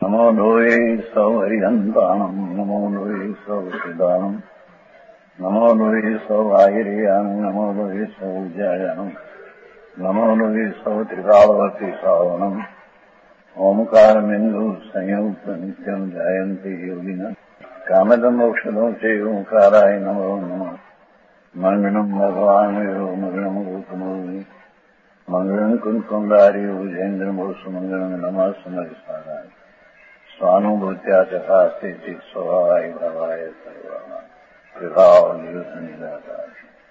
नमो लोये सौहरिहन्ताणम् नमो लोये सौसिदानम् नमो लोये सौवाहिर्यानम् नमो लोये सौज्यायानम् नमो लोये सौत्रिकालवर्ति सावनम् ओंकारमिन्दु संयुक्त नित्यम् जायन्ति योगिनः कामदम् औषधम् च ओंकाराय नमो नमः मंगलम् भगवान् मंगलम् गौतमोऽग्नि मंगलम् कुंकुमधारी भुजेन्द्रमोसु मंगलम् नमः समरिसाराय स्वानुभूत्या चकास्ते स्वभावाय भावाय सर्वाणां विभाव निदाकार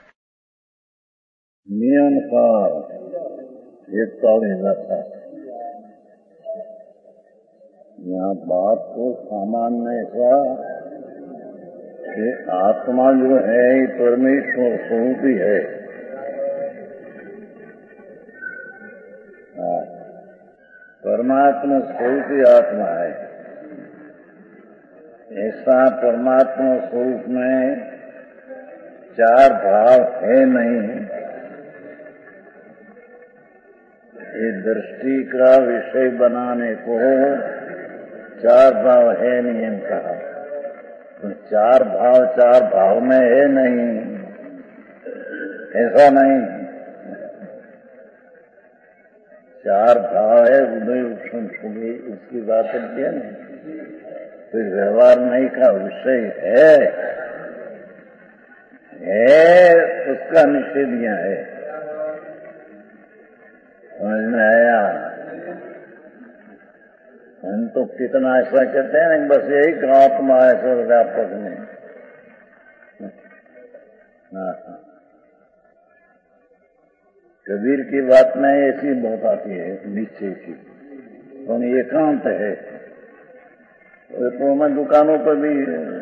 नियम का एक तौड़ था। यहाँ बात को सामान्य ऐसा कि आत्मा जो है ये परमेश्वर स्वरूप ही है। परमात्मा स्वरूप ही आत्मा है। ऐसा परमात्मा स्वरूप में चार भाव है नहीं। ये दृष्टि का विषय बनाने को चार भाव है नहीं हम कहा, तो चार भाव में है नहीं, ऐसा नहीं। चार भाव है उदय उपशम सुबह, उसकी बात करती है ना। तो व्यवहार नहीं का विषय है उसका निषेध यहाँ है। समझ में आया? हम तो कितना ऐसा कहते हैं ना, बस यही आत्मा है सर्वव्यापक में। कबीर की बात में ऐसी बहुत आती है निश्चय की, तो एकांत है। तो मैं दुकानों पर भी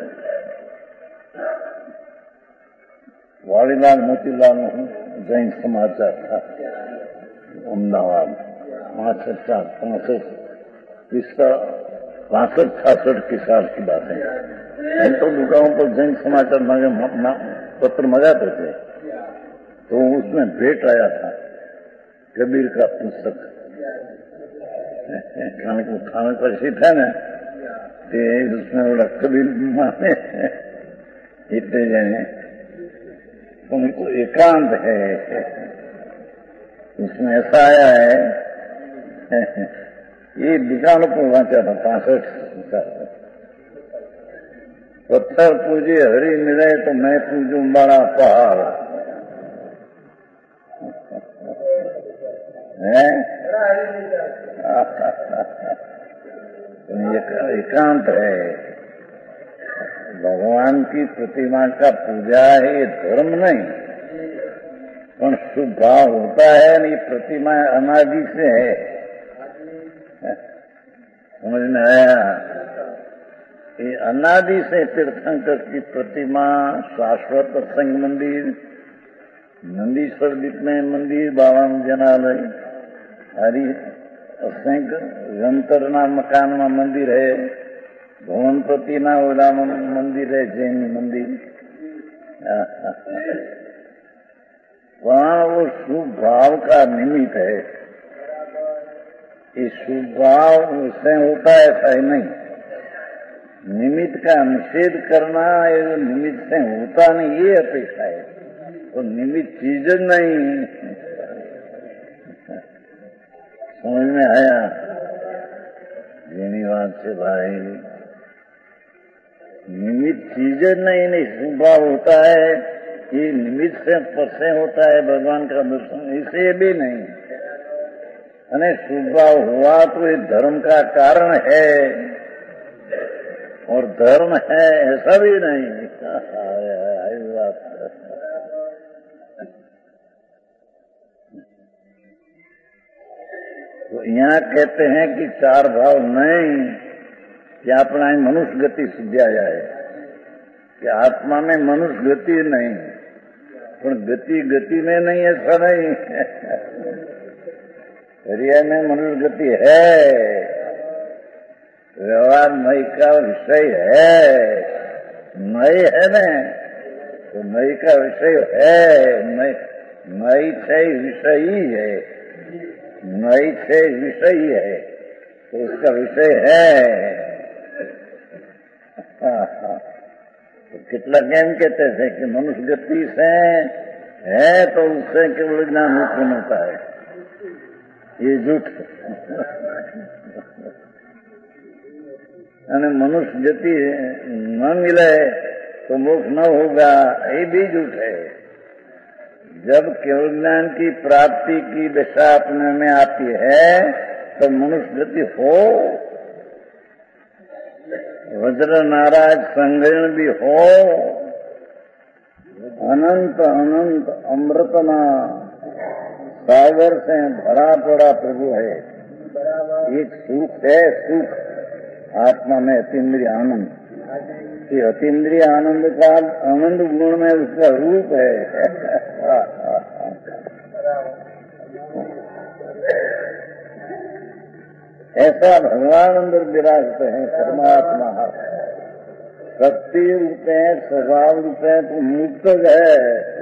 वाड़ीलाल मोतीलाल जैन समाचार था अहमदाबाद 65-66 की साल की बात है। हम तो दुकानों पर जैन समाचार पत्र मंगाते थे, तो उसमें भेंट आया था कबीर का पुस्तक। खाने पर सीट है ना, उसमें बड़ा कबीर माने इतने जने उनको एकांत है। इसमें ऐसा आया है, ये दुकानों को वांचा था 65। पत्थर पूजे हरि मिले तो मैं पूजूं बड़ा पहाड़ है। एकांत है। भगवान की प्रतिमा का पूजा है, ये धर्म नहीं, पर शुभ भाव होता है। ये प्रतिमा अनादि से है। समझ में आया? ये अनादि से तीर्थंकर की प्रतिमा, शाश्वत संग मंदिर, नंदीश्वर द्वीप में मंदिर, बाबा जनालय, हरि असंख्य गंतरना मकान में मंदिर है, भवनपति ना ओला मंदिर है, जैन मंदिर। वहाँ वो शुभ भाव का निमित्त है। ये शुभ भाव उससे होता है ऐसा ही नहीं। निमित्त का निषेध करना, ये निमित्त से होता नहीं, ये अपेक्षा है। तो निमित्त चीज नहीं। समझ में आया? धन्यवाद से भाई। निमित्त चीज नहीं स्वभाव होता है। ये निमित्त से परसे होता है भगवान का दर्शन, इसे भी नहीं। अने स्वभाव हुआ तो ये धर्म का कारण है, और धर्म है ऐसा भी नहीं। तो यहाँ कहते हैं कि चार भाव नहीं, कि अपना मनुष्य गति सिद्धिया जाए, कि आत्मा में मनुष्य गति नहीं, पर गति में नहीं, ऐसा नहीं। हृदय में मनुष्य गति है, व्यवहार मई का विषय है। मई है ना, तो मई का विषय है। मई से विषयी है, मई से विषयी है। तो इसका विषय है। तो કેટલાક એમ कहते थे कि मनुष्य गति से है तो उससे केवल ज्ञान उत्पन्न होता है। ये झूठ है। मनुष्य गति न मिले तो मोक्ष न होगा, ये भी झूठ है। जब केवल ज्ञान की प्राप्ति की दशा अपने में आती है तो मनुष्य गति हो, वज्र नाराज संग्रहण भी हो, अनंत अनंत अमृतना सागर से भरा पड़ा प्रभु है। एक सुख है, सुख आत्मा में अतीन्द्रिय आनंद। ये अतीन्द्रिय आनंद का आनंद गुण में उसका रूप है। ऐसा भगवान अंदर विराजते हैं परमात्मा। शक्ति रूप है, स्वभाव रूप है, तो मुक्त है।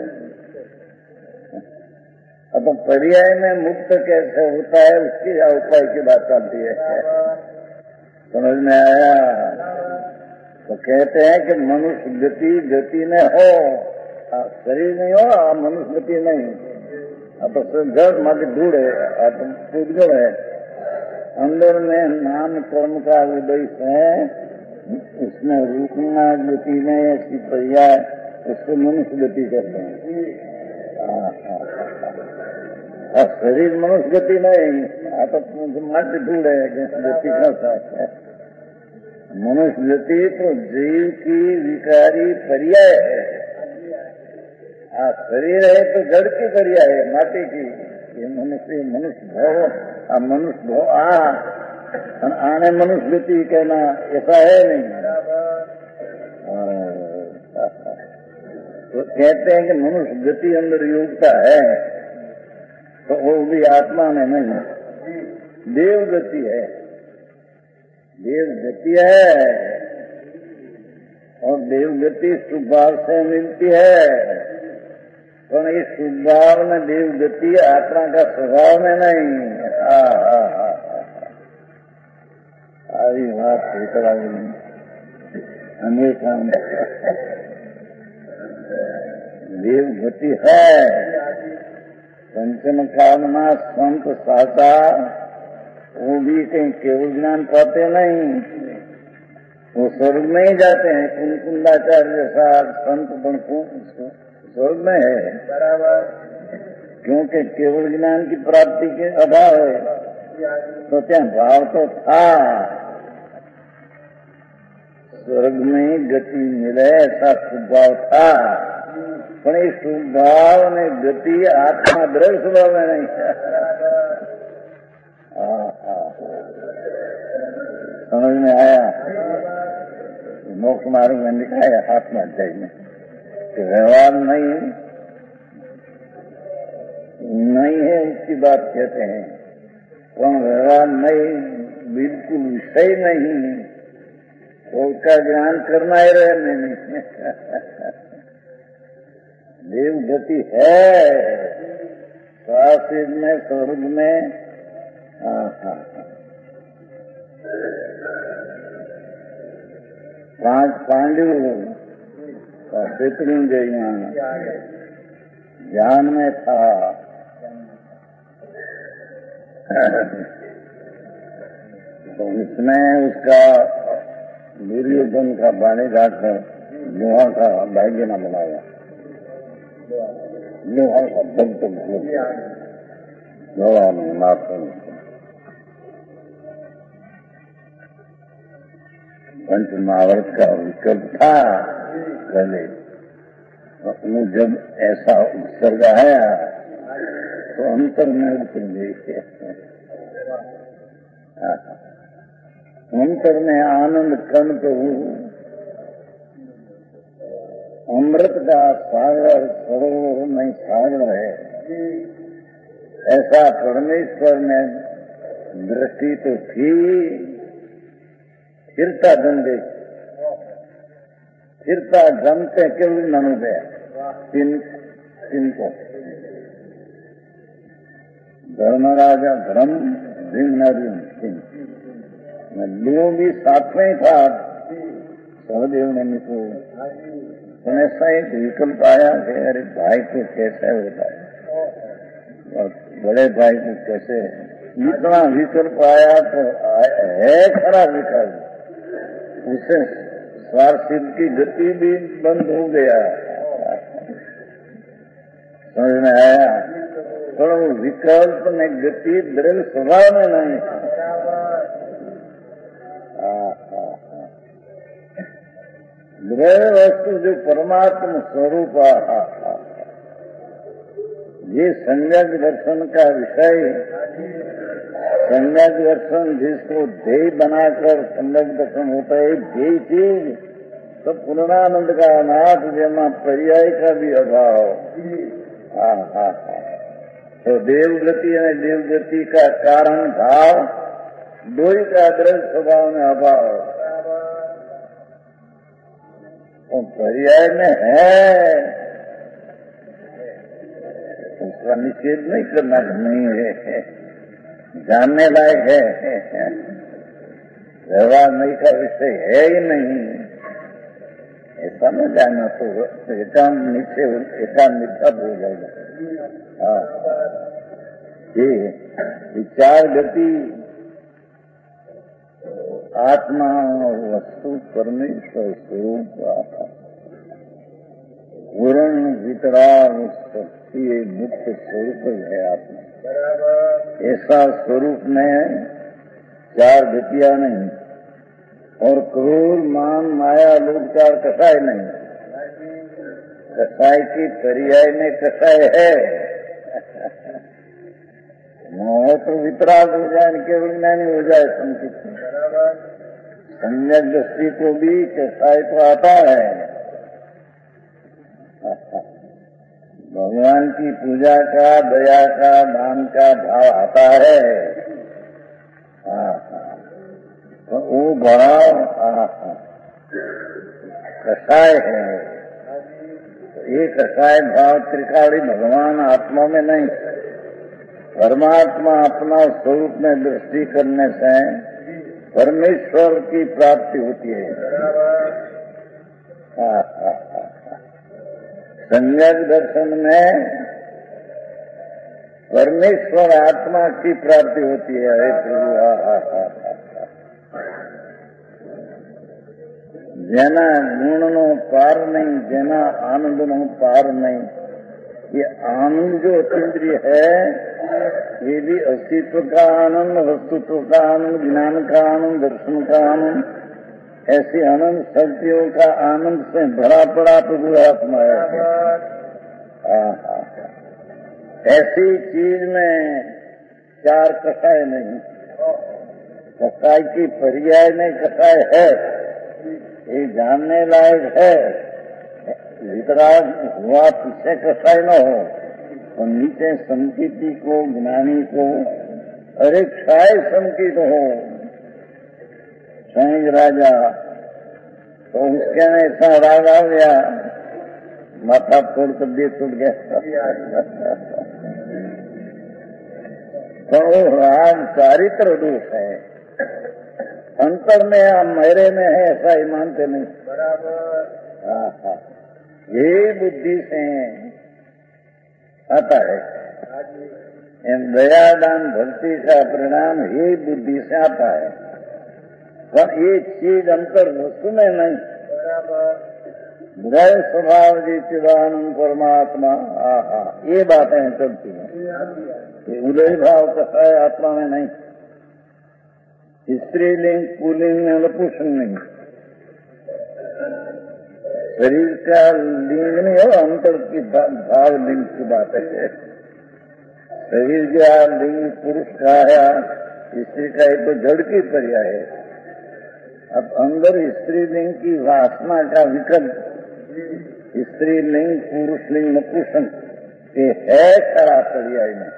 अब पर्याय में मुक्त कैसे होता है उसकी उपाय की बात चलती है। समझ में आया? तो कहते हैं कि मनुष्य गति में हो, शरीर नहीं हो, मनुष्य गति नहीं। अब तो जड़ मध्य दूर है, पुद्गल है। अंदर में नाम कर्म का उदय है, उसमें रूपना गति में ऐसी पर्याय, उसको मनुष्य गति कहते हैं। शरीर मनुष्य गति नहीं, आप मध्य दूर है, गति करता है। मनुष्य गति तो जीव की विकारी पर्याय है। शरीर है तो जड़ की पर्याय है, माटी की। ये मनुष्य भव, मनुष्य भव आने मनुष्य गति कहना ऐसा है नहीं। तो कहते हैं कि मनुष्य गति अंदर योग्यता है, तो वो भी आत्मा में नहीं, देव गति है। देव गति है और देव गति स्वभाव से मिलती है, पर इस स्वभाव में देव गति आत्मा का स्वभाव में नहीं। आई बात अनेक देव गति है। पंचम कामना संत साता वो भी कहीं केवल ज्ञान पाते नहीं, वो स्वर्ग में ही जाते हैं। कुंकुंडाचार्य जैसा संत स्वर्ग में है, क्योंकि केवल ज्ञान की प्राप्ति के अभाव है। तो क्या भाव तो था, स्वर्ग में गति मिले ऐसा स्वभाव था, पर इस स्वभाव में गति आत्मा द्रव्य स्वभाव में नहीं। समझ में आया? मोक्ष मार्ग में लिखा है आत्मा अध्याय में कि व्यवहार नहीं है, उसकी बात कहते हैं। कौन व्यवहार नहीं, बिल्कुल विषय नहीं, तो उसका ज्ञान करना ही रहने नहीं। देव गति है शास्त्र में, स्वर्ग में। पांडु शत्रुंजय ज्ञान में था। तो इसमें उसका दुर्योधन का बाणी घाटकर लोहा का भाग्य न बनाया, लोहा का भक्त लोहा में माफ पंच महाभारत का विकल्प था पहले। उसमें जब ऐसा उत्सर्ग आया तो अंतर में उतर गई। अंतर में आनंद कण प्रभु अमृत का सागर सरोवर में सागर है। ऐसा परमेश्वर में दृष्टि तो थी, फिरता धंधे फिरता जमते केवल मनु गया इनको धर्मराजा धर्म भीम अर्जुन सिंह लियो भी साथ में ही था सहदेव ने मित्र, तो ऐसा एक विकल्प आया कि अरे भाई को कैसे होता है और बड़े भाई को कैसे, इतना विकल्प आया तो है खरा विकल्प, उसे स्वार्थ की गति भी बंद हो गया, समझ में आया। तो विकल्प में गति दृढ़ स्वभाव में नहीं, दृढ़ वस्तु जो परमात्मा स्वरूप, ये सम्यक दर्शन का विषय, सम्यक दर्शन जिसको ध्येय बनाकर सम्यक दर्शन होता है, ध्येय चीज तो पूर्णानंद का अनाथ जमा पर्याय का भी अभाव। तो देवगति और देवगति का कारण भाव दो ही का दृढ़ स्वभाव में अभाव, तो पर्याय में है, उसका निषेध नहीं करना नहीं है, जानने लायक है, व्यवहार नहीं का विषय है ही नहीं, ऐसा न जाना तो एकांत नीचे एकांत मिथ्या हो जाएगा। ये विचार गति आत्मा और वस्तु परमेश्वर स्वरूप पूर्ण वितराग ये मुक्त स्वरूप है आत्मा। ऐसा स्वरूप में चार गतियां नहीं और क्रूर मान माया लोग चार कसाय नहीं, कसाय की पर्याय में कसाय है। मोह तो वितराग हो जाए, केवल ज्ञानी हो जाए संकित, सम्यक दृष्टि को भी कसाय तो आता है। भगवान की पूजा का, दया का, दान का भाव आता है, तो वो भाव कसाय है। ये कसाय भाव त्रिकाली भगवान आत्मा में नहीं, परमात्मा अपना स्वरूप में दृष्टि करने से परमेश्वर की प्राप्ति होती है। सम्यक दर्शन में परमेश्वर आत्मा की प्राप्ति होती है। જેના ગુણનો પાર નહીં, જેના આનંદનો પાર નહીં, ये आनंद जो अतीन्द्रिय है ये भी अस्तित्व का आनंद, वस्तुत्व का आनंद, ज्ञान का आनंद, दर्शन का आनंद, ऐसी अनंत शक्तियों का आनंद से भरा पड़ा प्रभु आत्मा है। ऐसी चीज में चार कसाय नहीं, कसाय की पर्याय में कसाय है, ये जानने लायक है। वितराग हुआ पीछे कसाय न हो, और नीचे संकीति को, ज्ञानी को अरे क्षय संकित हो। स्वयं राजा तो उसके ने ऐसा राग आ गया, माथा फोड़ कर दे टूट गया। तो राग चारित्र दोष है, अंतर में या मेरे में है ऐसा ही मानते नहीं। बराबर ये बुद्धि से आता है, दया दान भक्ति का परिणाम ये बुद्धि से आता है, पर ये चीज अंतर वस्तु में नहीं। दृढ़ स्वभाव जी चिदानंद परमात्मा, ये बातें चलती हैं। उदय भाव कसा है आत्मा में नहीं, स्त्रीलिंग पुल्लिंग नपुंसक नहीं, शरीर का लिंग नहीं हो, अंतर की भाव लिंग की बात है। शरीर का लिंग पुरुष का है, स्त्री का एक तो जड़ की पर्याय है। अब अंदर स्त्री लिंग की वासना का विकल्प स्त्री लिंग, पुरुष लिंग, नपुंसक ये है खरा पर्याय में।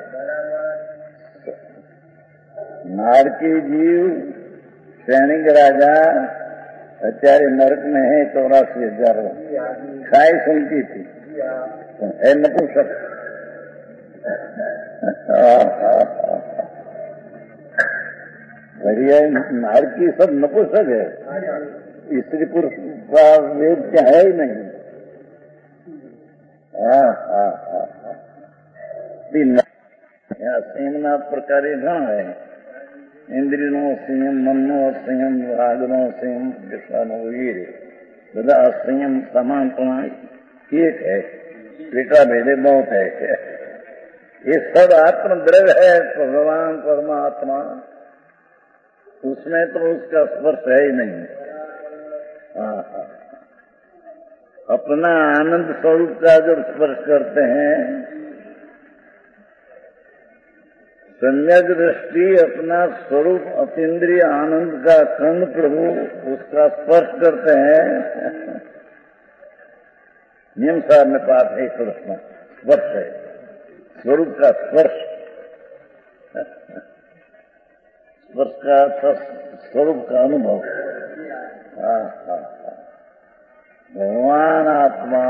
नारकी जीव सैनिक राजा અત્યારે નરક में है 84,000 खाई सुनती थी, है नपुंसक। पर्याय नार की सब नपुंसक है, स्त्री पुरुष का वेद क्या है ही नहीं। संयमना प्रकारे घणा है, इंद्रियों संयम, मननो संयम, रागनो संयम, कृष्णनो वीर, બધા સંયમ સમાનપણા एक है, बेटा भेदे बहुत है। ये सब आत्मद्रव्य है, भगवान परमात्मा, उसमें तो उसका स्पर्श है ही नहीं। अपना आनंद स्वरूप का जब स्पर्श करते हैं, सम्यक दृष्टि अपना स्वरूप अतीन्द्रिय आनंद का कंद प्रभु उसका स्पर्श करते हैं। नियम साहब में पाठ है प्रश्न, स्पर्श है, स्वरूप का स्पर्श, स्पर्श का स्वरूप का अनुभव। भगवान आत्मा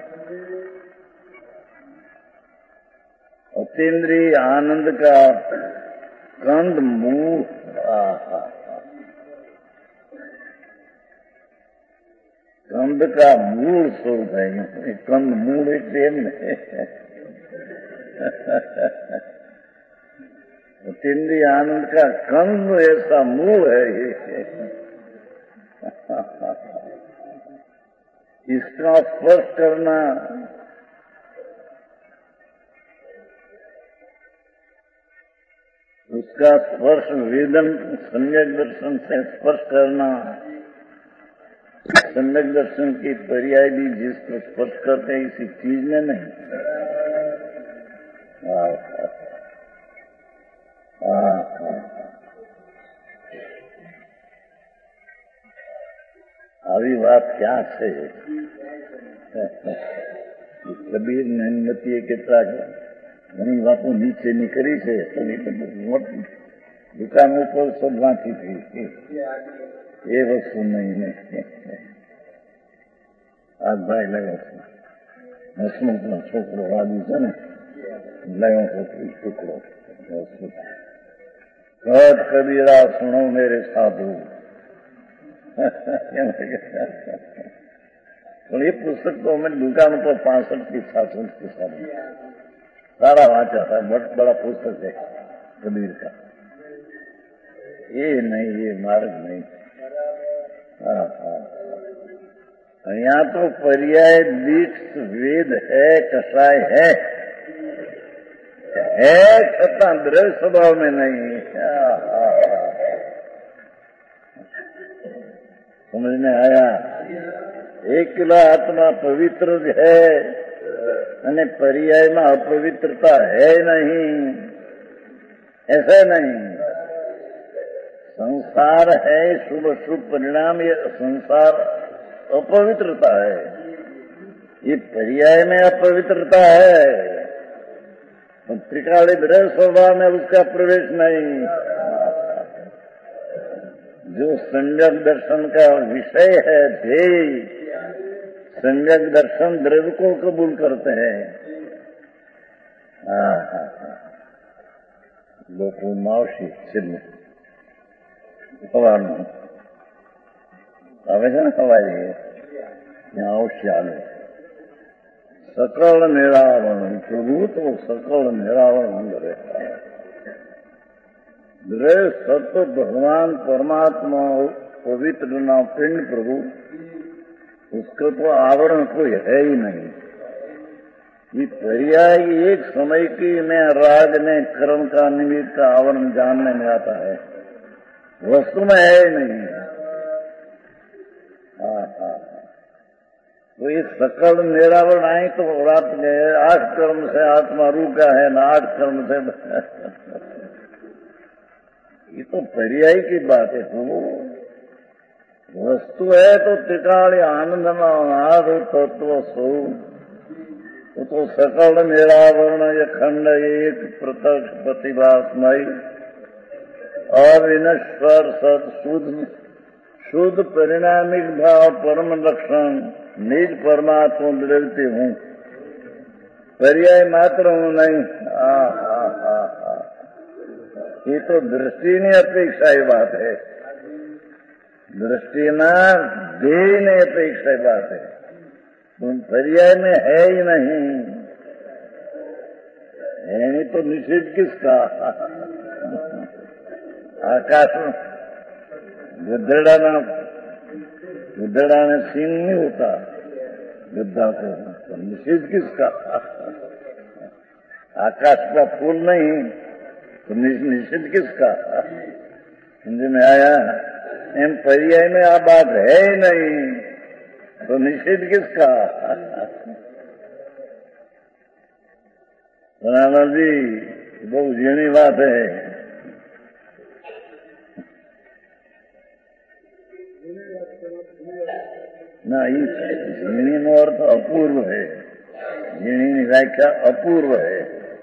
अतीन्द्रिय आनंद का कंद मूल, कंद का मूल स्वरूप है। कंद मूल एक देव में अतीन्द्रिय आनंद का कंद ऐसा मूल है ये। इसका स्पर्श करना उसका स्पर्श वेदन सम्यक दर्शन से स्पर्श करना, सम्यक दर्शन की पर्याय भी जिसको स्पर्श करते हैं इसी चीज में नहीं। આવી વાત ક્યાં છે? કબીર નંદતીએ કેટલાક ઘણી વાતો નીચેની કરી છે, દુકાન ઉપર સબ વાંચી હતી, એ વસ્તુ નહીં. આ ભાઈ લાવ્યો છે, હસમુખનો છોકરો રાજુ છે ને, લાવ્યો છે છોકરો. कहत कबीरा सुनो मेरे साधु। પણ એ પુસ્તક તો અમે દુકાન પર 65 की 67 की सारी सारा वाचा था, बहुत बड़ा पुस्तक है कबीर का। ये नहीं, ये मार्ग नहीं। यहाँ तो पर्याय दीक्ष वेद है, कषाय है छता द्रव्य स्वभाव में नहीं। समझ में आया? एकला आत्मा पवित्र है અને पर्याय में अपवित्रता है नहीं, ऐसा नहीं। संसार है, शुभ शुभ परिणाम, ये संसार अपवित्रता है, ये पर्याय में अपवित्रता है। त्रिकाली द्रव्य स्वभाव में उसका प्रवेश नहीं। जो सम्यक दर्शन का विषय है, ध्येय, सम्यक दर्शन द्रव्य को कबूल करते हैं। लोग मावशी छिन्न हवा આવે છે ને, હવાઈ ત્યાં અવશ્ય આવે। सकल निरावरण प्रभु तो सकल निरावरण अंदर रहता है। द्रव्य सत्व भगवान परमात्मा पवित्र ना पिंड प्रभु, उसका तो आवरण कोई है ही नहीं। ये पर्याय एक समय की में राग ने कर्म का निमित्त का आवरण जानने में आता है, वस्तु में है ही नहीं। तो ये सकल निरावरण आए तो रात गए, 8 कर्म से आत्मा रूका है ना, 8 कर्म से ये तो पर्याय की बात है। तो वस्तु है तो त्रिकाली आनंद नाद तत्व स्वरूप, तो सकल निरावरण ये खंड एक प्रत्यक्ष प्रतिभास्मय अविनश्वर सद शुद्ध परिणामिक भाव परम लक्षण निज परमात्मा द्रव्य हूँ, पर्याय मात्र हूँ नहीं। ये तो दृष्टि ने अपेक्षा ही बात है, दृष्टि ना देह ने अपेक्षा ही बात है, तुम पर्याय में है ही नहीं, है नहीं तो निषेध किसका? आकाश में गिद्धड़ा ने सींग नहीं होता गिद्धा को, तो निषेध किसका? आकाश का फूल नहीं तो निषेध किसका? समझ में आया? एम पर्याय में आ बात है ही नहीं तो निषेध किसका? राणा जी बहुत झीणी बात है। ना झीणी नो अर्थ अपूर्व है, झीणी की व्याख्या अपूर्व है।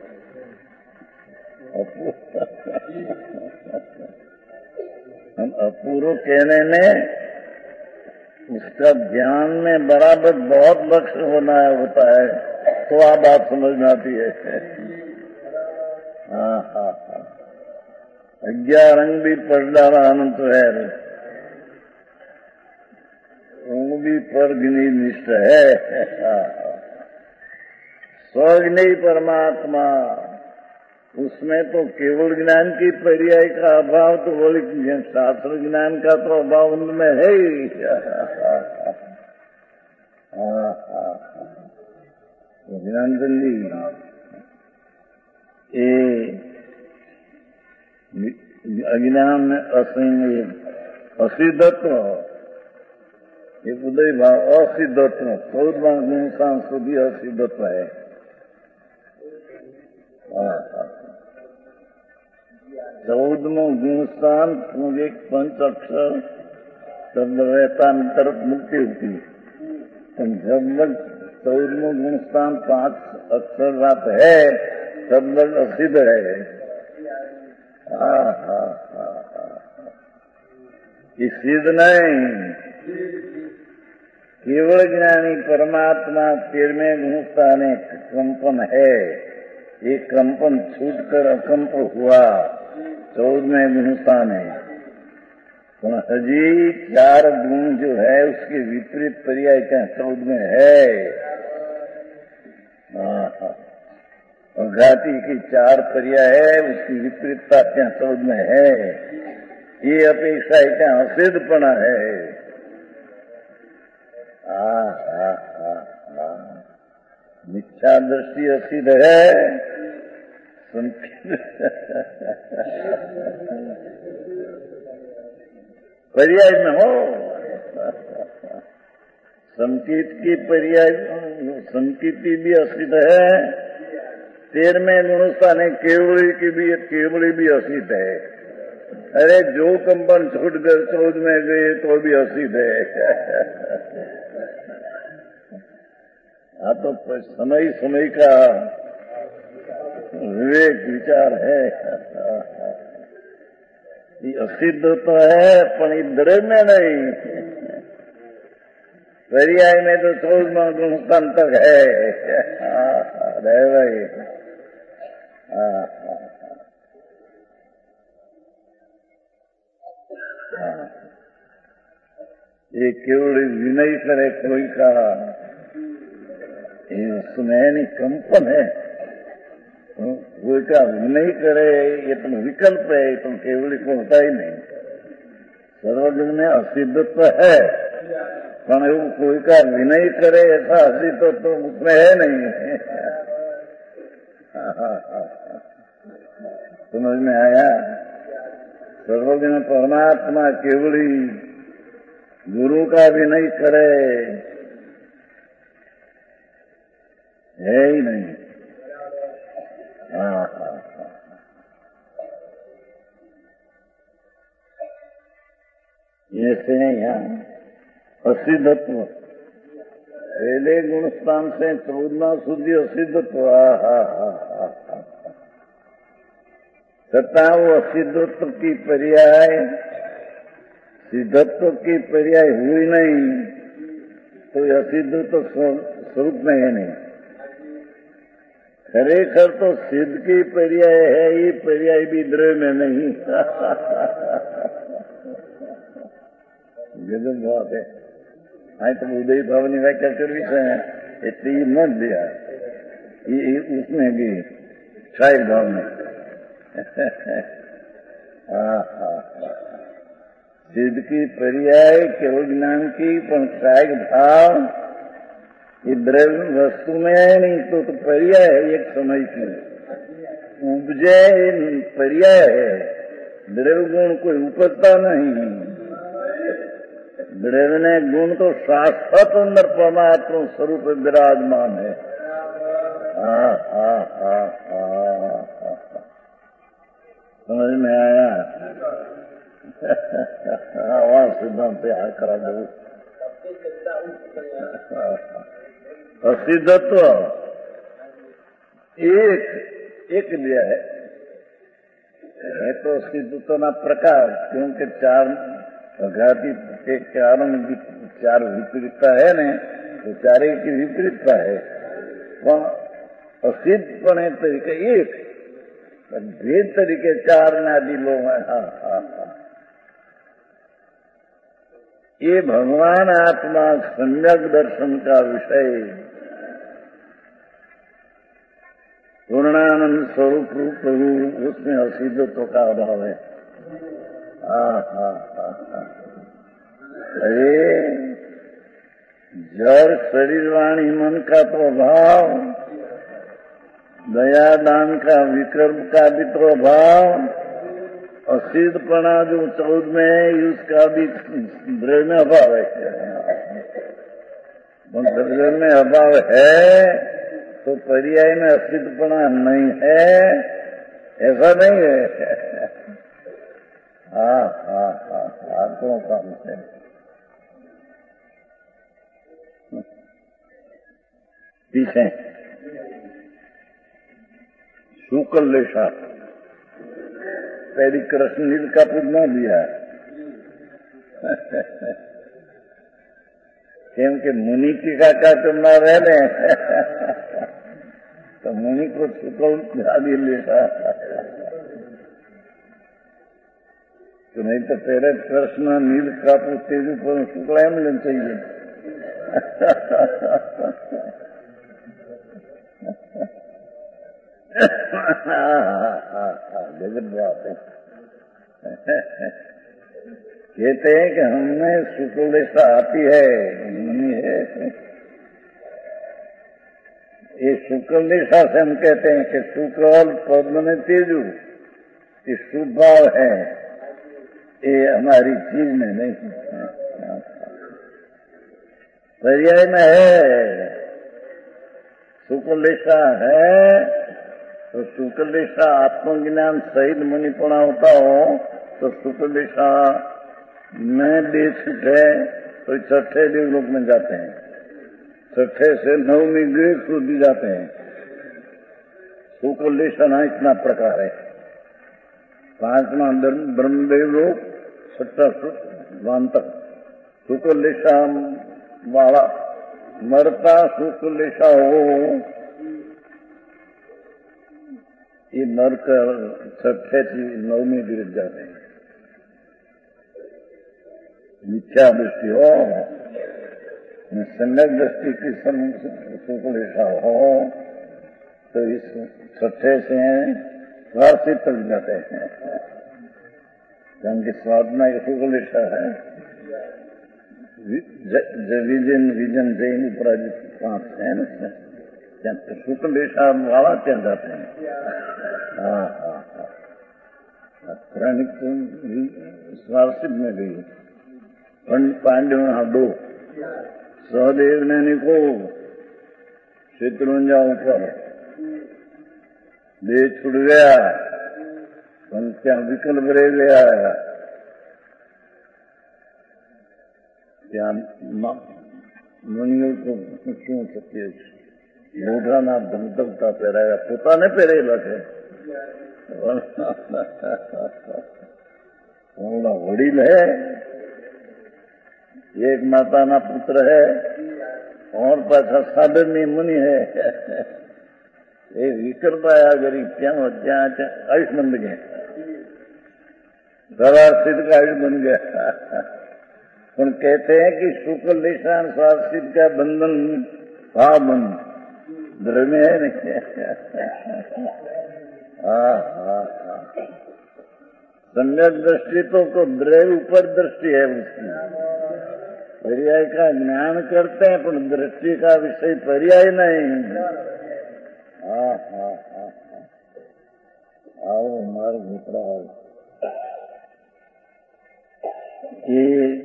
हम अपूर्व कहने में उसका ज्ञान में बराबर बहुत लक्ष्य होता है तो आप बात समझ में आती है। हाँ हाँ हाँ, 11 अंग भी पढ़ डाला अनंत है, अंग भी पर निष्ठ है। स्वज्ञ परमात्मा, उसमें तो केवल ज्ञान की पर्याय का अभाव, तो बोले शास्त्र ज्ञान का तो अभाव उनमें है ही। ज्ञान जी अज्ञान में असिद्धत्व, ये उदय भाव असिद्धत्व, 14वां गुण સુધી असिद्धत्व है। 14वां गुणस्थान एक पंच अक्षर शब्द रहता तरफ मुक्ति होती, जब 14वां गुणस्थान 5 अक्षर रात है तब असिद्ध है। ये सिद्ध नहीं, केवल ज्ञानी परमात्मा 13वें गुणस्थान कंपन है, ये कंपन छूटकर अकंप हुआ 14वें गुणस्थान है। तो हजी 4 गुण जो है उसके विपरीत पर्याय क्या 14वें है। और घाटी की 4 पर्याय है, उसकी विपरीतता क्या 14वें है। ये अपेक्षा क्या असिद्धपना है। मिथ्या दृष्टि असिद्ध है, पर्याय में हो। संकेत की पर्याय संकेती भी असिद्ध है, 13वें गुणस्थान है केवली भी असिद्ध है। अरे जो कंपन छूट कर 14वें गए तो भी असिद्ध है। हाँ तो समय का विवेक विचार है। ये असिद्ध तो है पर इधर में नहीं, पर्याय में तो 14वां गुणस्थान तक है। अरे भाई ये केवल विनय करे कोई का, उसमें नहीं कंपन है। कोई का विनय करे ये तो विकल्प है, तो केवल को होता ही नहीं। सर्वज्ञ में असिद्धत्व है, पर कोई का विनय करे ऐसा असिद्धत्व तो उसमें है नहीं। समझ में आया? सर्वज्ञ परमात्मा केवली गुरु का भी नहीं करे है ही नहीं। ऐसे है यहाँ असिद्धत्व, पहले गुणस्थान से 14वां સુધી असिद्धत्व। तथा वो असिद्धत्व की पर्याय सिद्धत्व की पर्याय हुई नहीं, तो असिद्धत्व स्वरूप में है नहीं। खरेखर तो सिद्ध की पर्याय है, ये पर्याय भी द्रव्य में नहीं। गजब बात है। हाँ तो उदय भावनी व्याख्या करवी है, એટલે એ ન दिया, ये उसमें भी क्षाय भाव में। सिद्ध की पर्याय केवल ज्ञान की, पर क्षाय भाव ये द्रव्य वस्तु में है नहीं, तो पर्याय है एक समय की उपजे, पर्याय है। द्रव्य गुण कोई उपजता नहीं। द्रव्य ने गुण तो शाश्वत अंदर परमात्मा स्वरूप विराजमान है। समझ में आया? वहां सिद्धांत यहाँ करा दो। असिद्धत्व एक दिया है तो सिद्धत्व ना प्रकार, क्योंकि चार घाती के कारण चार विपरीतता है ने, तो चारे की विपरीतता है। असिद्ध पण तरीके एक, भेद तरीके चार नादि लोग हैं। ये भगवान आत्मा सम्यक दर्शन का विषय, पूर्णानंद स्वरूप प्रभु, उसमें असिद्धत्व का अभाव है। अरे जड़ शरीर वाणी मन का तो अभाव, दया दान का विक्रम का भी तो अभाव, असिद्धपना जो 14 में है उसका भी द्रव्य में अभाव है। द्रव्य में अभाव है तो पर्याय में असिद्धपना नहीं है, ऐसा नहीं है। आत्मा काम है। पीछे शुक्ल लेशा पहली कृष्ण नील का पूजना दिया, केम के मुनि की काका करना रहे तो मुनि को शुक्ल आदि लेशा, तो नहीं तो तेरे कृष्ण नील का तेजु पर शुक्ला मिलना चाहिए। गजब बात है। कहते हैं कि हमने शुक्ल दशा आती है, नहीं है। ये शुक्ल दशा से हम कहते हैं कि शुक्ल पद्म ने तेजु ये शुभ भाव है, ये हमारी चीज में नहीं, पर्याय में है। शुक्ल दशा है तो शुक्ल दशा आत्मज्ञान सहित मुनिपणा होता हो तो शुक्ल दशा में देश है तो छठे देवलोक में जाते हैं, छठे से 9वीं ग्रेड સુધી जाते हैं। शुक्ल दशा ना इतना प्रकार है, 5वां ब्रह्मदेवलोक, 6ठा वांतक। शुक्ल दशा वाला मरता शुक्ल दशा हो, ये नरक 6ठे से 9वीं गिर जाते हैं। मिथ्या दृष्टि हो, सम्यक दृष्टि की शुक्ल दशा हो तो इस 6ठे से स्वास्थ्य तक जाते हैं, क्योंकि साधना की शुक्ल दशा है। विजन जैन उपराजित 5 है ना, शुक्ल दशा वाला क्या जाते हैं। क्रमिक स्वार्थिक में गई पांडव 2 सहदेव ने निको शत्रुंजा ऊपर देह छूट गया, क्या विकल्प रह गया, क्या मुनियों को क्यों सत्य मोढ़ा ना धमधमता पहराया, पोता ने पहरे लगे वडील है, एक माता ना पुत्र है और पाछा साधनी मुनि है। એ વિકલ્પાયા ગરી ક્યાં ત્યાં आयुष बन गए, सवार सिद्ध का आयुष बन गया। पर कहते हैं कि शुक्ल निशान स्वाद सिद्ध का बंधन भाव बंध द्रव्य है नहीं। सम्यक दृष्टि तो द्रव्य ऊपर दृष्टि है उसकी, पर्याय का ज्ञान करते हैं पर दृष्टि का विषय पर्याय नहीं। आओ मार्ग मित्रा, ये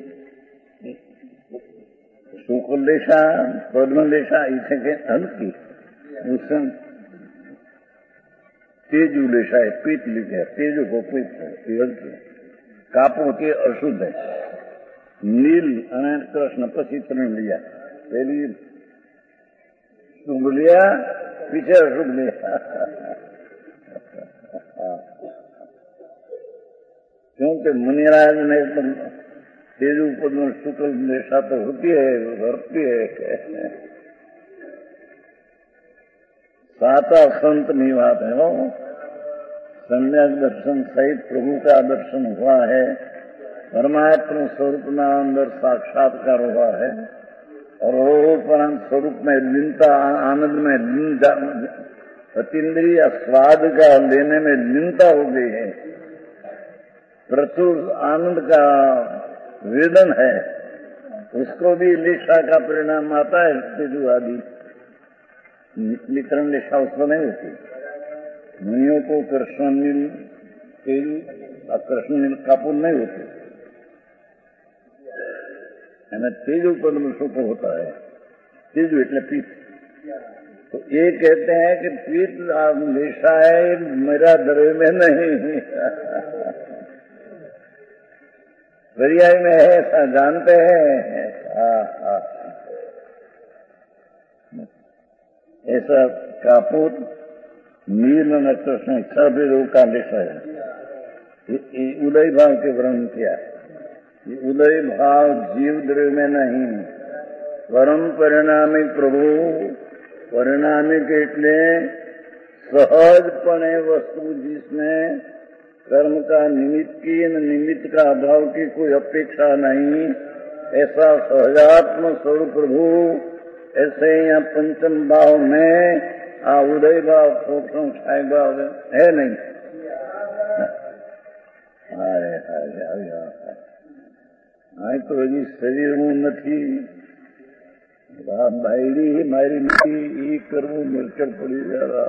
शुक्ल दिशा पद्म दिशा इसे के हल्की तेजु दिशा है, पीत लिखे है, तेजु को पीत है, हल्की कापो के अशुद्ध है। नील અને કૃષ્ણ પછી ત્રણ लिया, पहली शुभ लिया पीछे अशुभ लिया। क्योंकि मुनिराज ने तेजु पद में शुक्ल दिशा तो होती है, भरती है। साता संत नहीं बात है वो, सम्यक दर्शन सहित प्रभु का दर्शन हुआ है, परमात्मा स्वरूप ना अंदर साक्षात्कार हुआ है और वो परम स्वरूप में लीनता, आनंद में लीनता, अतीन्द्रिय स्वाद का लेने में लीनता हो गई है, प्रचुर आनंद का वेदन है, उसको भी निशा का परिणाम आता है। तेजु आदि निकरण निशा उसको नहीं होती। मुनियों को कृष्ण नील तेजु और कृष्ण नील कापुर नहीं होते, तेजु पद में सुख होता है। तेजु એટલે पीत, तो ये कहते हैं कि पीत निशा है, मेरा द्रव्य में नहीं, पर्याय में है, ऐसा जानते हैं। ऐसा कापूर नील न कृष्ण सभी रोग का निशा है। उदय भाव के वर्णन किया, उदय भाव जीव द्रव्य में नहीं, परम परिणामी प्रभु परिणामिक એટલે सहजपणे वस्तु जिसमें कर्म का निमित्त की निमित्त का अभाव की कोई अपेक्षा नहीं, ऐसा सहजात्म स्वरूप प्रभु। ऐसे यहाँ पंचम भाव में उदय भाव प्रोक्षण छाय भाव है नहीं। अरे तो हજી शरीर હું નથી, બાયડી મારી નથી, એ કરવું મુશ્કેલ પડી જાય।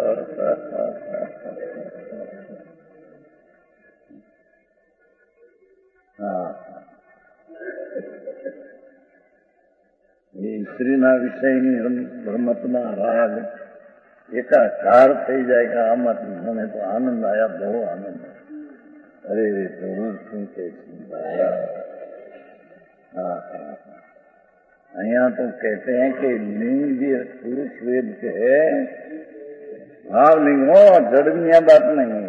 સ્ત્રીના વિષયની રમતમાં રાગ એકાકાર થઈ જાય કે આમાં મને તો આનંદ આયા, બહુ આનંદ। અરે પ્રભુ શું કે અહીંયા तो कहते हैं कि लिंग पुरुष वेद के भाव लिंग हो, जड़मिया बात नहीं,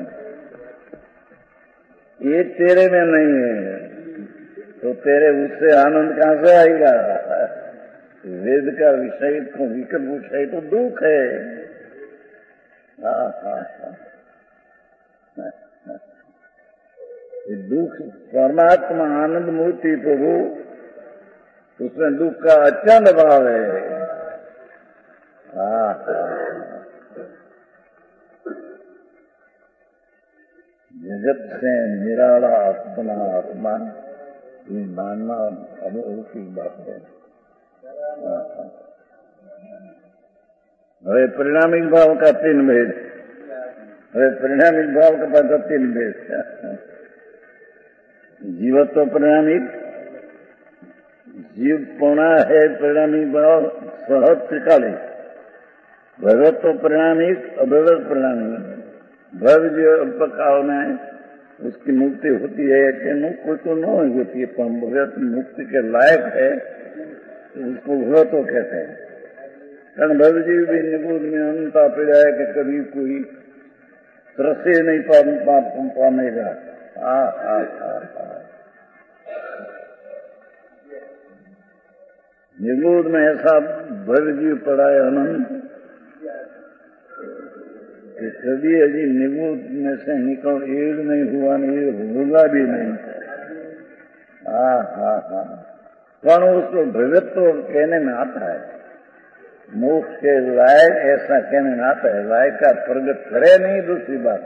ये तेरे में नहीं है तो तेरे उससे आनंद कहां से आएगा? वेद का विषय तो विकल्प विषय तो दुख है। ये दुख परमात्मा आनंद मूर्ति प्रभु, उसमें दुख का अत्यंत भाव है। जगत से निराला अपना आत्मा ये मानना अनोखी बात है। હવે પરિણામિક ભાવ का तीन भेद, હવે परिणामिक भाव का पास तीन भेद। जीवत्व परिणामिक, जीव पौना है परिणामिक भाव सहज त्रिकालिक, भगवत्व परिणामिक, अभगवत परिणामिक। भव जो अल्पकाल में उसकी मुक्ति होती है कि कोई तो न होती है, पर भगवत मुक्ति के लायक है उसको भगवत्व कहते हैं। कारण भवजीव भी निगुण में अनंता पीड़ा है कि कभी कोई तरसे नहीं पामेगा। निगुण में ऐसा भवजीव पड़ा है अनंत कि कभी अभी नींबू में से निकल एक नहीं हुआ, नहीं होगा भी नहीं। हाँ, पर उसको भगत तो कहने में आता है, मोक्ष के लायक ऐसा कहने में आता है, लायक का प्रगट करे नहीं, दूसरी बात।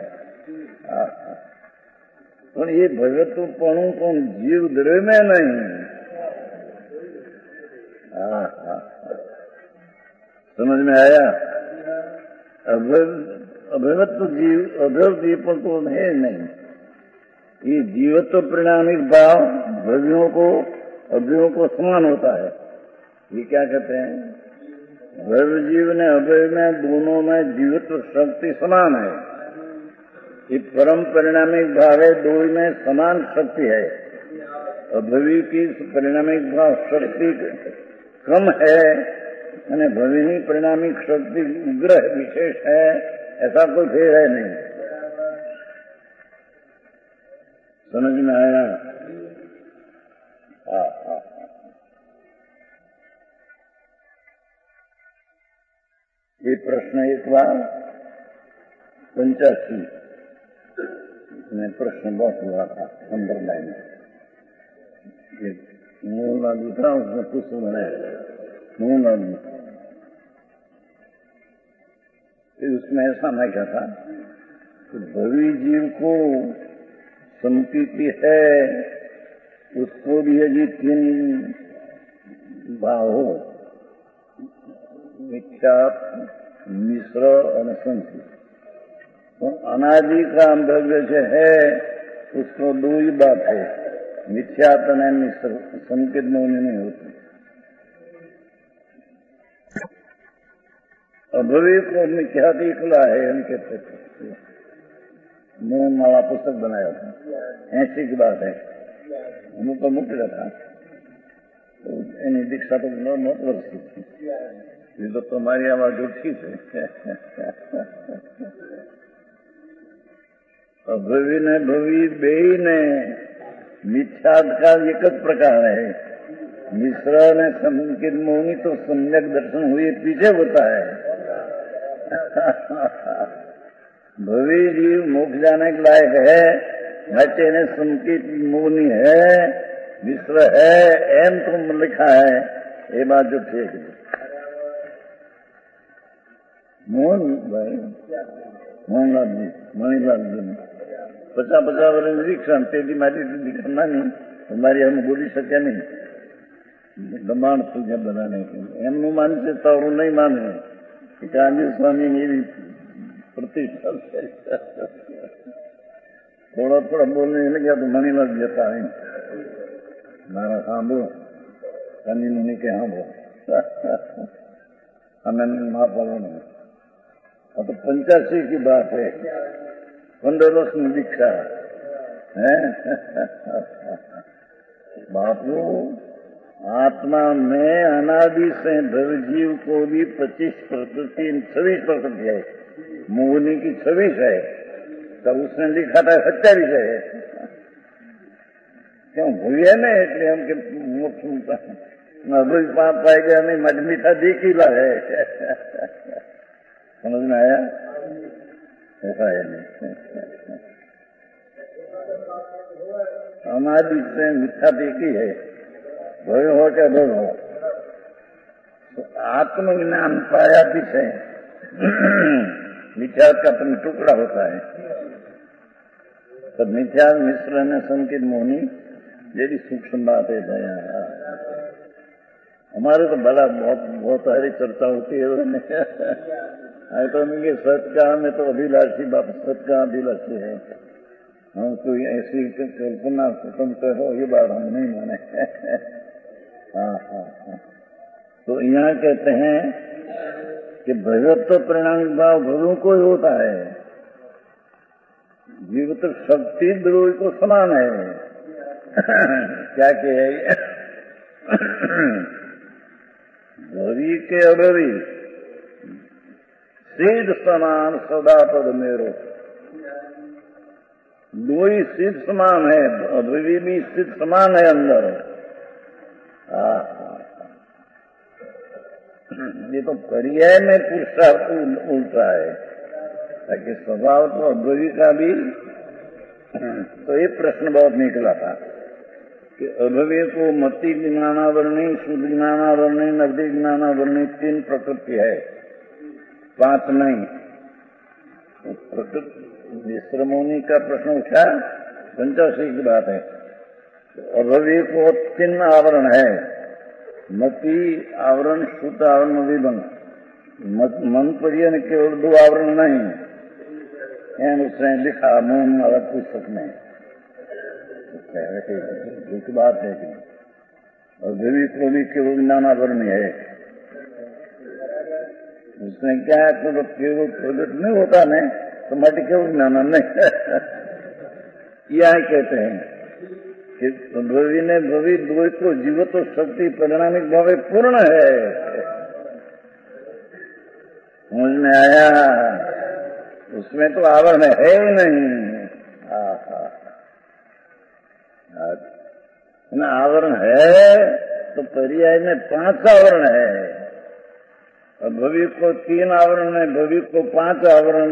पर ये भगत तो पणु कौन जीव द्रव्य में नहीं। समझ में आया? अभगत तो जीव अधर दीपक तो है नहीं। ये जीवत्व परिणामिक भाव अभयों को समान होता है। ये क्या कहते हैं? भव्य जीव ने अभय में दोनों में जीवत्व शक्ति समान है। ये परम परिणामिक भाव है, दो में समान शक्ति है। अभवी की परिणामिक भाव शक्ति कम है, અને ભવિની પરિણામિક શક્તિ ઉગ્ર વિશેષ है, ऐसा कोई भेद है नहीं। समझ में आया? ये प्रश्न एक बार 85 में प्रश्न बहुत हुआ था संप्रदाय में। मूलनादू था, उसने कुछ बनाया मूलनादू। फिर उसमें ऐसा मैं क्या था कि भवी जीव को संकीर्ति है, उसको भी यदि 3 भाव हो, मिथ्या, मिश्र और संकीर्ति, तो अनादि का अंतर्गत जो है उसको 2 ही बात है, मिथ्यात्व और मिश्र, संकेत में नहीं होती। अभवी को मिथ्यात्व खुला है, हम कहते थे, मोहन माला पुस्तक बनाया था, 80 की बात है। हम तो मुक्त था, तो एनी दीक्षा तो बहुत वर्ष की थी। ये तो तुम्हारी आवाज उठी थे। अभवी ने भवी बेई ने मिथ्यात्व का एक प्रकार है, मिश्र ने संकित मोहनी तो सम्यक दर्शन हुए पीछे होता है। भवी जीव मोक्ष जाने के लायक है, बच्चे ने संकित मोहनी है, मिश्र है, एम तुम लिखा है, ये बात जो ठीक है। मोहन भाई, मोहनलाल जी, मणिलाल जी 50 वर्ष निरीक्षण तेली मारी दिखना नहीं, हमारी हम बोली सके नहीं, दबाण तुझे बनाने के एमનું માનશે તો नहीं माने। गांधी स्वामी मेरी प्रतिष्ठा थोड़ा बोलने लगे तो मणि लग जाता है, मारा सांभो कनी मुनि के हाँ बोल हमें माँ पालो नहीं। अब तो 85 की बात है, 15 वर्ष में दीक्षा है। बापू आत्मा में अनादि से भव जीव को भी 25%, 26% है, मोहनी की 26 है, तब उसने लिखा था 27 है। क्यों भूलिए ना, इसलिए हम मोक्ष पाप पाएगा नहीं, मज मीठा दीखीला है। समझ में आया? ऐसा है नहीं, अनादि से मिथ्या देखी है, भय हो क्या भय हो, तो आत्मज्ञान पाया विषय मिथ्या का अपना टुकड़ा होता है। तब मिथ्या मिश्र ने संकित मोहनी यदि सूक्ष्म बात है भया। हमारे तो बड़ा बहुत सारी चर्चा होती है। तो मुझे सच का में तो अभिलाषी बाप सच का अभिलाषी है, हम कोई ऐसी कल्पना स्वतंत्र हो ये बात हम नहीं माने। हाँ। तो यहाँ कहते हैं कि भगवत्व परिणामिक भाव भगवों को ही होता है, जीवित शक्ति द्रोह को समान है। क्या कहे भवी के अभवी सिद्ध समान सदा पद मेरो, 2 ही सिद्ध समान है, अभवी भी सिद्ध समान है अंदर। ये तो पर्याय में पुरुषार्थ उल्टा है, ताकि स्वभाव तो अद्वैत का भी। तो ये प्रश्न बहुत निकला था कि अभव्य को मति ज्ञानावरणी, शुद्ध ज्ञानावरणी, नवदि ज्ञानावरणी 3 प्रकृति है, 5 नहीं। तो प्रकृति विश्रमोनी का प्रश्न उठा, पंचाशी की बात है। अभव्य को 3 आवरण है, मति आवरण, शुद्ध आवरण, विभंग। मन पर्यन केवल 2 आवरण नहीं है, उसने लिखा मोहन वाला पुस्तक में। एक बात है कि और देवी को भी केवल ज्ञानावरण है। उसने क्या है तो केवल प्रगट नहीं होता नहीं तो मत केवल ज्ञान नहीं। यह कहते हैं कि भवि ने भवि द्वैत को जीवत्व शक्ति परिणामिक भावे पूर्ण है। समझ में आया? उसमें तो आवरण है ही नहीं। आवरण है तो पर्याय में 5 आवरण है, और भवि को 3 आवरण है, भवि को 5 आवरण।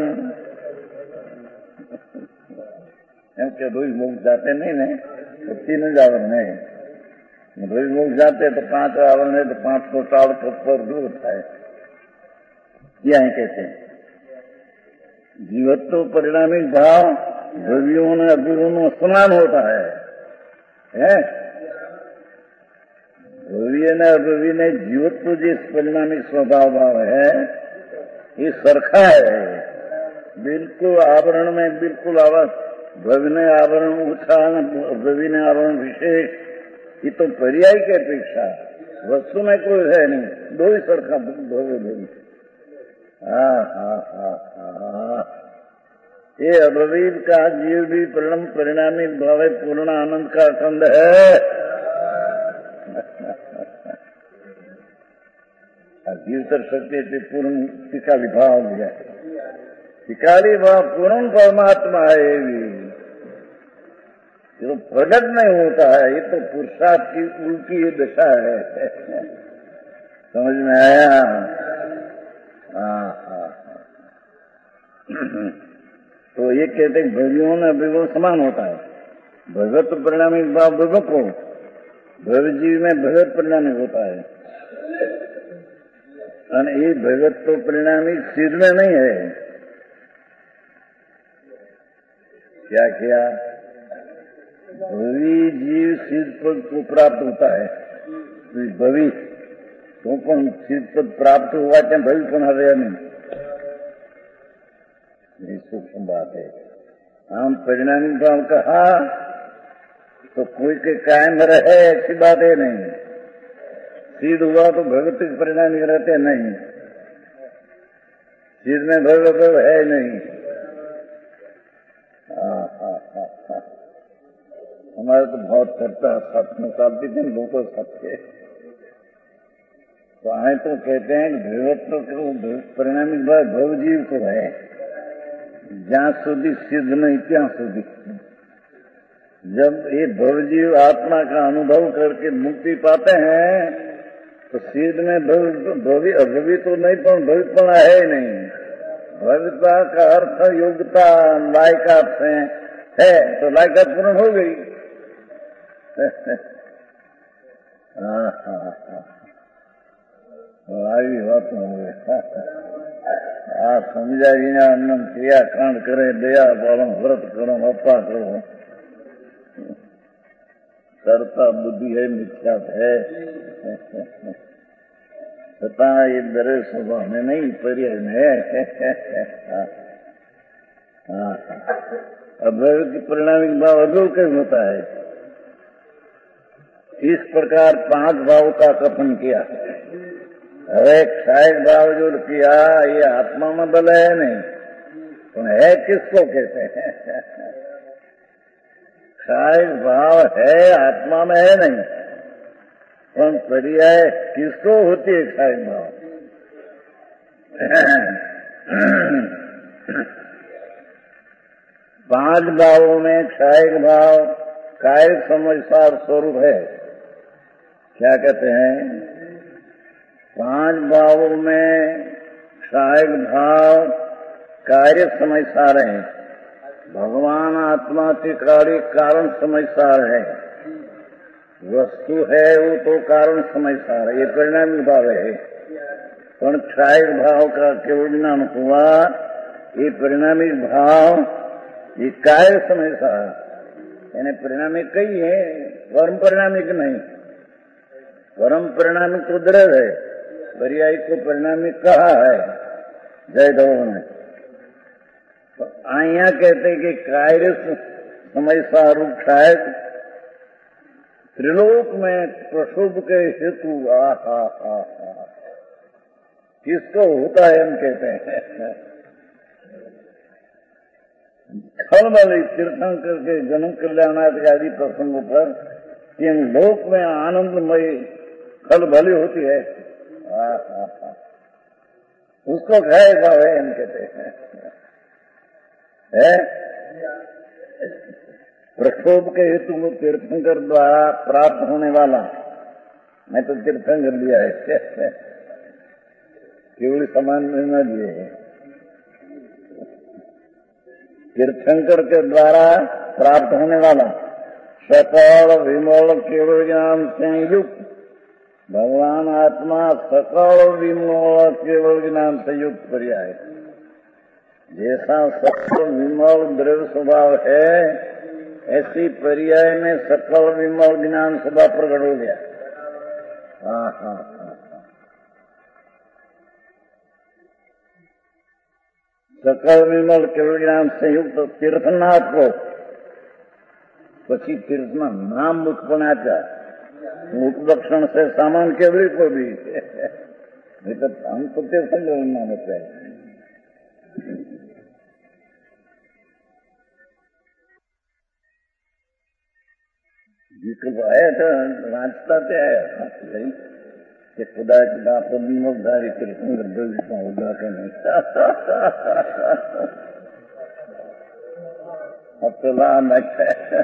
क्योंकि भवि मोक्ष जाते नहीं तो 3 आवरण है। भवि मोक्ष जाते तो 5 आवरण है, तो 5 को टाल पर दूर होता है। यह कहते हैं जीवत्व परिणामिक भाव भवियों ने अभिवों समान होता है। भव्य ने अभव्य ने जीवत्व जिस परिणामिक स्वभाव भाव है ये सरखा है, बिल्कुल आवरण में बिल्कुल आवाज। भव्य ने आवरण ऊंचा, भव्य ने आवरण विशेष, ये तो पर्याय की अपेक्षा वस्तु में कोई है नहीं, 2 ही सरखा भव्य भव्य। ये अभवीर का जीव भी परिणामी भावे पूर्ण आनंद का खंड है। जीवतर शक्ति पूर्ण टिकाली भाव दिया, टिकाली भाव पूर्ण परमात्मा है। ये भी ये तो प्रकट नहीं होता है, ये तो पुरुषार्थ की उल्टी दशा है। समझ में आया? तो ये कहते हैं भवियों में विभव समान होता है। भगवत परिणामिक भाव विभव को, भव्य जीव में भगवत परिणामिक होता है। और ये भगवत तो परिणामिक सिद्ध में नहीं है। क्या किया? भवी जीव सिद्ध पद को प्राप्त होता है। भवी तो पण सिद्ध पद प्राप्त हुआ क्या भवी पण हवे नहीं, ये सूक्ष्म बात है। हम परिणामिक भाव कहा तो कोई के कायम रहे ऐसी बात है नहीं। सिद्ध हुआ तो भगवत के परिणामिक रहते नहीं, सिद्ध में भगवत है नहीं। हमारे तो बहुत करता है सत्य में शादी दिन लोगों सत्य तो आए तो कहते हैं कि भगवत को परिणामिक भाव भव जीव को है। जहां સુધી सिद्ध नहीं ત્યાં સુધી। जब ये भवजीव आत्मा का अनुभव करके मुक्ति पाते हैं तो सिद्ध में भवी अभवी तो नहीं पर भविपना है नहीं। भविता का अर्थ योग्यता लायकात से है तो लायकात पूर्ण हो गई। આવી વાત આ સમજાવીને અન્ન ક્રિયાકાંડ કરે, દયા પાલન, વ્રત કરો, અપા કરો, કરતા બુદ્ધિ है मिथ्या है। छता ये दरे स्वभाव में नहीं पर्याय में है। अभय की परिणामिक भाव अभय कैसे होता है? इस प्रकार 5 भाव का कथन किया। अरे क्षायक भाव जो किया ये आत्मा में बल है नहीं, तो है किसको कहते हैं? क्षायक भाव है आत्मा में है नहीं, पर पर्याय किसको होती है क्षायक भाव? 5 भावों में क्षायक भाव कायिक समझदार स्वरूप है। क्या कहते हैं? 5 भावों में क्षायक भाव कार्य समझ सार है, भगवान आत्मा के कार्य कारण समझ सार है, वस्तु है वो तो कारण समझ सार है, ये परिणामी भाव है। पण क्षायक भाव का केवल नाम हुआ, ये परिणामी भाव ये कार्य समझ सार, यानी परिणामी कई है, परम परिणामी की नहीं। परम परिणामी तो दृढ़ है, पर्यायी को परिणामी कहा है जयदेव ने। तो आइया कहते कि कार्य समय सारूप शायद त्रिलोक में प्रशुभ के हेतु किसको होता है हम कहते हैं। खलबली तीर्थंकर के जन्म कल्याणादि आदि प्रसंगों पर इन लोक में आनंदमयी खलबली होती है, उसको घाय भाव है हम कहते हैं। प्रक्षोभ के हेतु को तीर्थंकर द्वारा प्राप्त होने वाला, मैं तो तीर्थंकर लिया है, केवल समान में न दिए है। तीर्थंकर के द्वारा प्राप्त होने वाला सकल विमल केवल ज्ञान से युक्त भगवान आत्मा सकल विमल केवल ज्ञान से युक्त पर्याय। जैसा सकल विमल द्रव्य स्वभाव है, ऐसी पर्याय में सकल विमल ज्ञान स्वभाव प्रकट हो गया। हाँ, सकल विमल केवल ज्ञान संयुक्त तीर्थनाथ को પછી तीर्थना नाम उत्पन्नाचा उपलक्षण से सामान केवली को भी हम तो तीर्थंकर नाम होते हैं। विकल्प आया था वांचता ते आया कि खुदा खुदा तो विमोकधारी तीर्थंकर भविष्य होगा कि नहीं। अब तो लाभ है,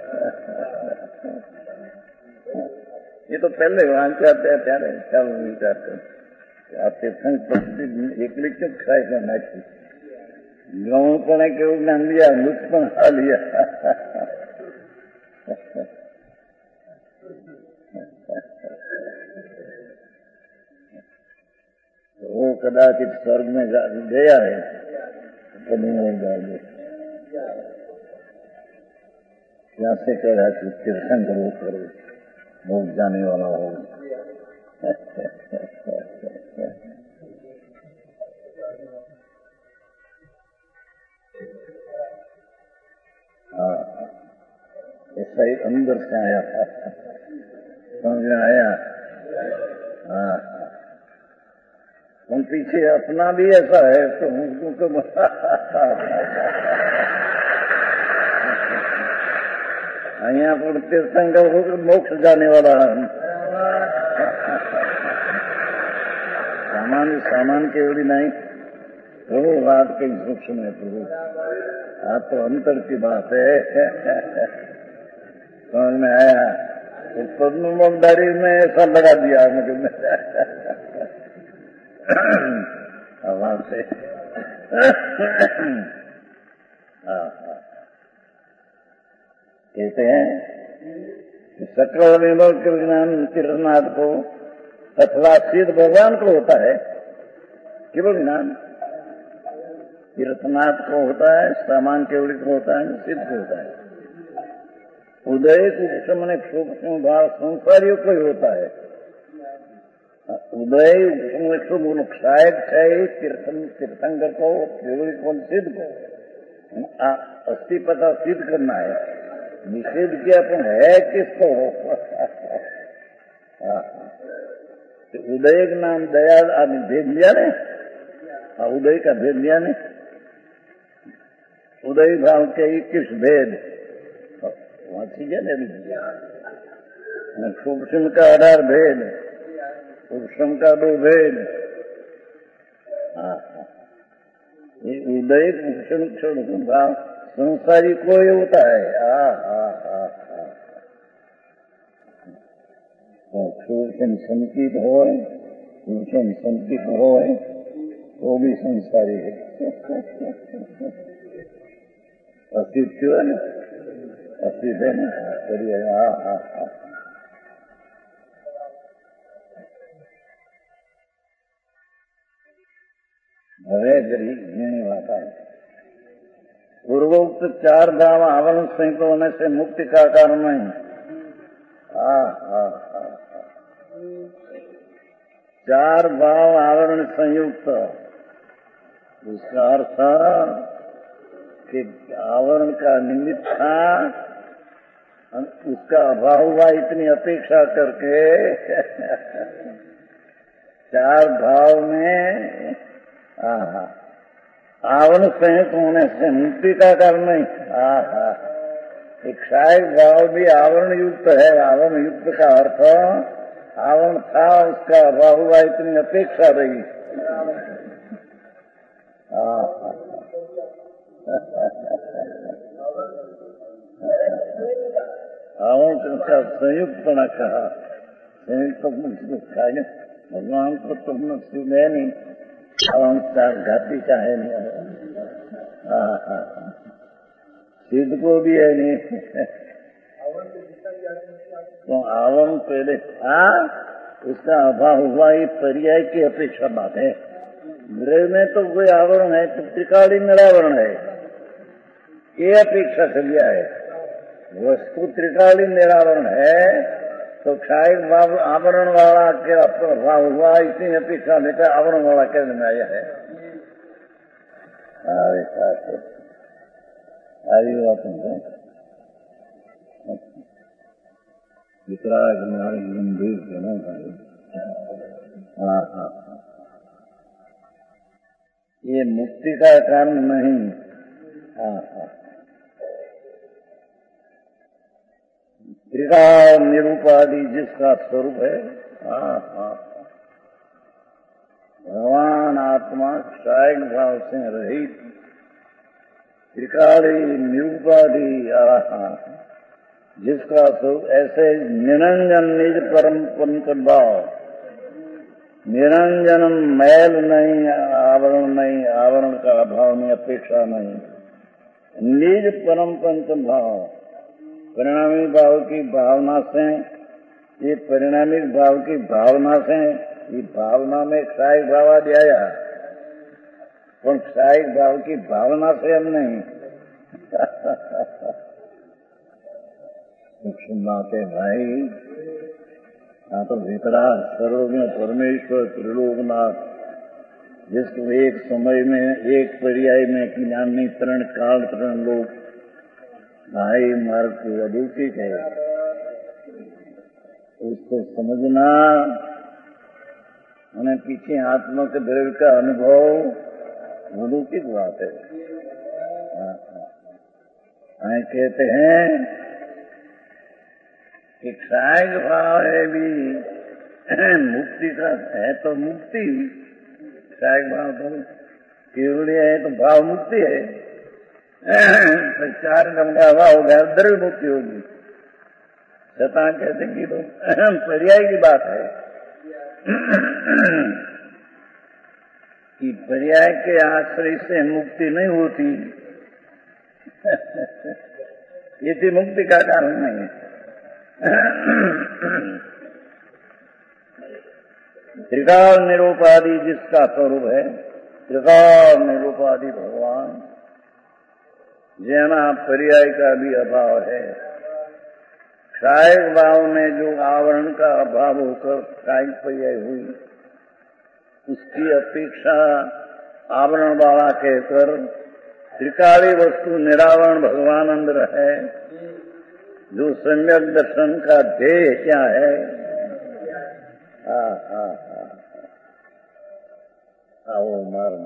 ये तो पहले वांचाते हैं ત્યારે ખ્યાલ વિચારતો આ તીર્થંકર એકલી ક્यों ખાય કે નાખી ગૌણ પણ કેવું જ્ઞાન लिया, મૃત પણ આ लिया। वो कदाचित स्वर्ग में गया है तो नहीं जाएंगे, यहाँ से कह रहा कि तीर्थंकर वो करो भोग जाने वाला हो। हाँ, ऐसा ही अंदर से आया था, समझ में आया। हाँ, हम पीछे अपना भी ऐसा है तो हमको यहाँ पर तीर्थंकर होकर मोक्ष जाने वाला है। सामान केवली नहीं, प्रभु बात कहीं सूक्ष्म है प्रभु, आप तो अंतर की बात है। समझ में आया। तो पद्ममुखधारी में ऐसा लगा दिया मुझे आवाज से। कहते हैं कि सकल विमल के ज्ञान तीर्थनाथ को अथवा सिद्ध भगवान को होता है, केवल ज्ञान तीर्थनाथ को होता है, सामान केवल को होता है, सिद्ध को होता है। उदय उपशमन सूक्ष्म भाव संसारियों को ही होता है। उदय उपशमन क्षायक है तीर्थंकर को, केवल को, सिद्ध को अस्थि पता सिद्ध करना है। निषेध किया अपन है किसको? उदय का नाम दयाल आदमी भेद लिया ने, उदय का भेद लिया ने, उदय भाव के 21 भेद वहां ठीक है ना। सूक्ष्म का 18 भेद, सूक्ष्म का 2 भेद। ये उदय सूक्ष्म भाव संसारी कोई होता है। सूक्ष्म संकित हो, सूक्ष्म संकित हो, वो भी संसारी है। अस्तित्व है ना, अस्तित्व है ना, करिए। हाँ हाँ हाँ। હવે ગરીબ ઘણી વાત है। पूर्वोक्त 4 भाव आवरण संयुक्त होने से मुक्ति का कारण नहीं। हाँ हाँ हाँ। 4 भाव आवरण संयुक्त, उसका अर्थ कि आवरण का निमित्त था, उसका अभाव हुआ इतनी अपेक्षा करके 4 भाव में आवरण संयुक्त होने से मुक्ति का कारण नहीं। एक सहायक भाव भी आवरण युक्त है। आवरण युक्त का अर्थ आवरण था, उसका अभाव हुआ इतनी अपेक्षा रही। आवरण का संयुक्तपना कहा। संयुक्त भगवान को तुमने सुने नहीं, अहंकार घाती चाहे नहीं। सिद्ध को भी है नहीं। तो आवरण पहले था, उसका अभाव हुआ, ये पर्याय की अपेक्षा बात है। गृह में तो कोई आवरण है तो त्रिकालीन निरावरण है, ये अपेक्षा कर लिया है। वस्तु त्रिकालीन निरावरण है तो क्षायक भाव आवरण वाला के भाव हुआ, इतनी अपेक्षा लेकर आवरण वाला कहने में आया है। वितराग गंभीर जनों का ये मुक्ति का कारण नहीं। त्रिकाल निरूपादि जिसका स्वरूप है। भगवान आत्मा क्षायक भाव से रहित त्रिकाली निरूपादि जिसका स्वरूप ऐसे निरंजन निज परम पंच भाव, निरंजन मैल नहीं, आवरण नहीं, आवरण का अभाव नहीं, अपेक्षा नहीं, निज परम पंच भाव परिणामी भाव की भावना से, ये परिणामी भाव की भावना से, ये भावना में क्षायक भाव आ आया, पर क्षायक भाव की भावना से हम नहीं। सुनाते भाई, हाँ तो वितराग सर्वज्ञ परमेश्वर त्रिलोकनाथ, जिसको एक समय में एक पर्याय में ज्ञान नहीं, तरण काल तरण लोग भाई मार्ग की अदौकिक है, उसको समझना। उन्हें पीछे आत्मा के द्रव्य का अनुभव अलौकिक बात है। कहते हैं कि क्षायक भाव है भी मुक्ति का है, तो मुक्ति क्षायक भाव तो केवल है, तो भाव मुक्ति है। 4 का भाव हो गया, द्रव्य मुक्ति होगी। शतान कहते कि तो पर्याय की बात है कि पर्याय के आश्रय से मुक्ति नहीं होती, ये थी मुक्ति का कारण नहीं है। त्रिकाल निरूपादि जिसका स्वरूप है, त्रिकाल निरूपादि भगवान, जहाँ पर्याय का भी अभाव है। क्षायक भाव में जो आवरण का अभाव होकर क्षायक पर्याय हुई, उसकी अपेक्षा आवरण वाला कहकर त्रिकाली वस्तु निरावरण भगवान अंदर है, जो सम्यक दर्शन का ध्येय क्या है। आओ मार्ग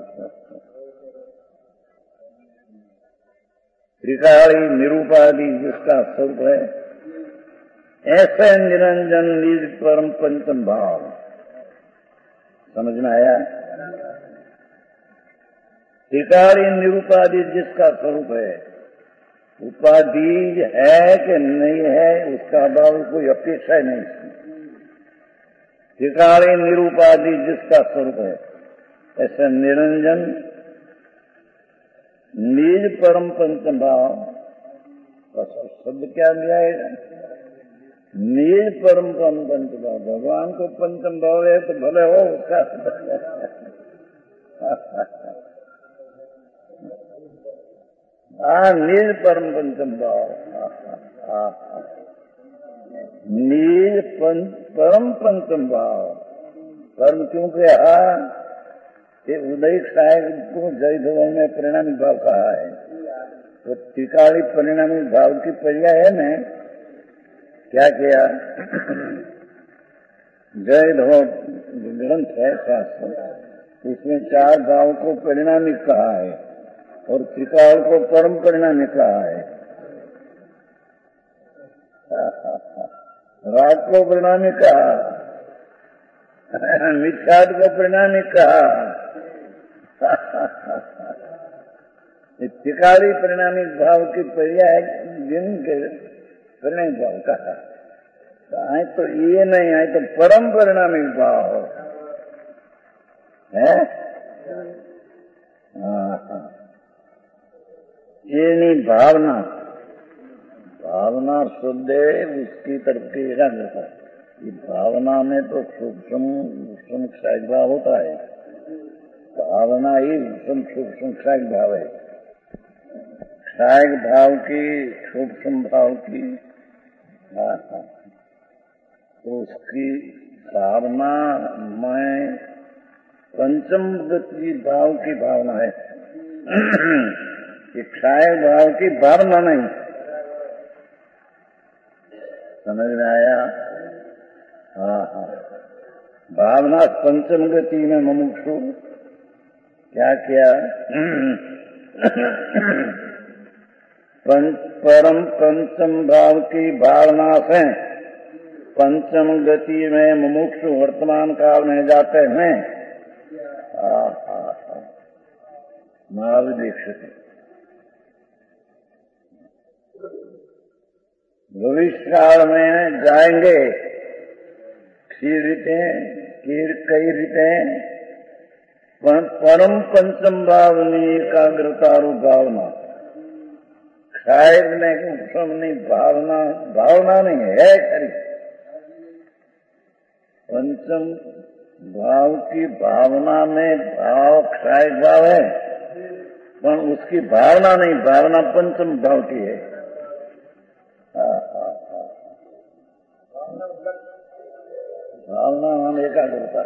त्रिकाली निरूपादि जिसका स्वरूप है, ऐसे निरंजन निज परम पंचम भाव। समझ में आया? त्रिकाली निरूपादि जिसका स्वरूप है, उपाधि है कि नहीं है उसका भाव कोई अपेक्षा नहीं। त्रिकाली निरूपादि जिसका स्वरूप है, ऐसे निरंजन निज परम पंचम भाव, शब्द क्या दिया है? निज परम पंच भाव। भगवान को पंचम भाव है तो भले हो उसका। निज परम पंचम भाव, निज परम पंचम भाव। परम क्यों कहा? ये उदय साहेब को जय धवन में परिणामी भाव कहा है। तो त्रिकाली परिणामी भाव की पर्याय है न। क्या किया? जय धवन ग्रंथ है शास्त्र, इसमें 4 भाव को परिणामी कहा है और त्रिकाल को परम परिणामी कहा है। राग को परिणामी कहा, मिथ्यात्व को परिणामी कहा, त्रिकाली परिणामी भाव की पर्याय दिन के परिणामी भाव कहा। आए तो ये नहीं, आए तो परम परिणामी भाव है। ये नहीं भावना, भावना शुद्ध है, उसकी तरफ की एकाग्रता। ये भावना में तो सूक्ष्म क्षय भाव होता है। भावना ही सूक्ष्म क्षय भाव है। क्षय भाव की, सूक्ष्म भाव की, तो उसकी भावना में पंचम गति भाव की भावना है। क्षय भाव की भावना नहीं। समझ में आया? हाँ। भावना पंचम गति में मुमुक्षु क्या किया? परम पंचम भाव की भावना से पंचम गति में मुमुक्षु वर्तमान काल में जाते हैं। महावीर दीक्षित भविष्य काल में जाएंगे। क्षीर कई रीते परम पंचम भावनी एकाग्रता भावना। शायद नहीं, भावना नहीं है खरी। पंचम भाव की भावना में भाव क्षय भाव है, पर उसकी भावना नहीं, भावना पंचम भाव की है। भावना नाम एकाग्रता,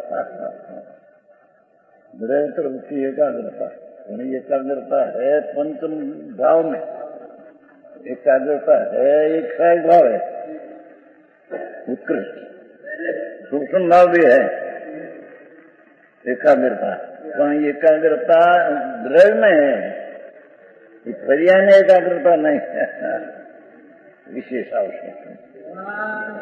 निरंतर उसकी एकाग्रता। एकाग्रता है पंचम भाव में, एकाग्रता है एक क्षय भाव है, उत्कृष्ट सूक्ष्म भाव भी है एकाग्रता। पर एकाग्रता द्रव्य में है, पर्याय में एकाग्रता नहीं है। विशेष आवश्यक